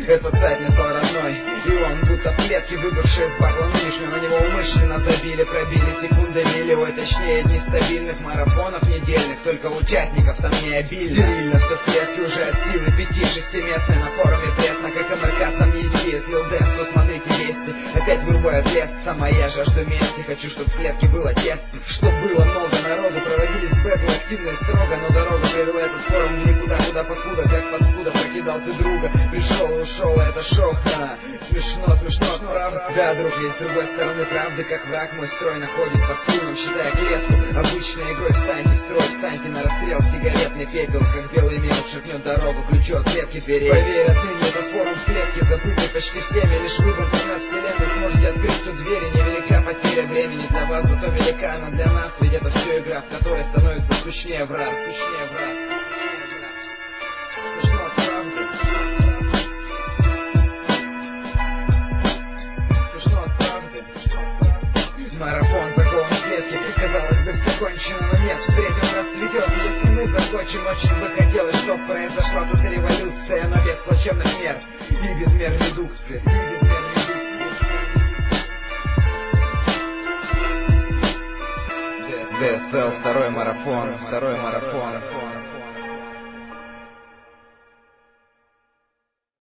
Этот сайт мне стал родной, и он будто в клетке, выбывший из батла нынешнего. На него умышленно забили, пробили секунды мили. Ой, точнее, дни стабильных марафонов недельных, только участников там не обильно. Стерильно все в клетке уже от силы 5-6 местной. На форуме пресно, как МРК там не изъедет. Слил деску, смотрите вести. Опять вырубаю лес, сама я жажду мести. Хочу, чтоб в клетке было тесно, чтоб было много народу. Проводились бэтлы активно и строго, но дорога привела этот форум никуда, куда покуда. Как паскуда покидал ты друга, пришел и ушел, это шок. Смешно, правда? Да, друг, есть с другой стороны правды, как враг мой строй находит под силом, считая клетку обычной игрой. Встаньте в строй, встаньте на расстрел, сигаретный пепел, как белый мел шагнет дорогу, ключу от клетки дверей. Поверь, отныне этот форум в клетке, забытый почти всеми, лишь вы в интернет-вселенной сможете открыть тут двери. Невелика потеря времени для вас, зато велика она для нас, ведь это все игра, в которой становится скучнее в раз. Смешно от правды. Марафон закован в клетке, казалось бы, все кончено, но нет, впредь он расцветет. Если мы захочем, очень бы хотелось, чтоб произошла тут революция, но без плачевных мер и без мер редукции. ДСЛ, второй марафон.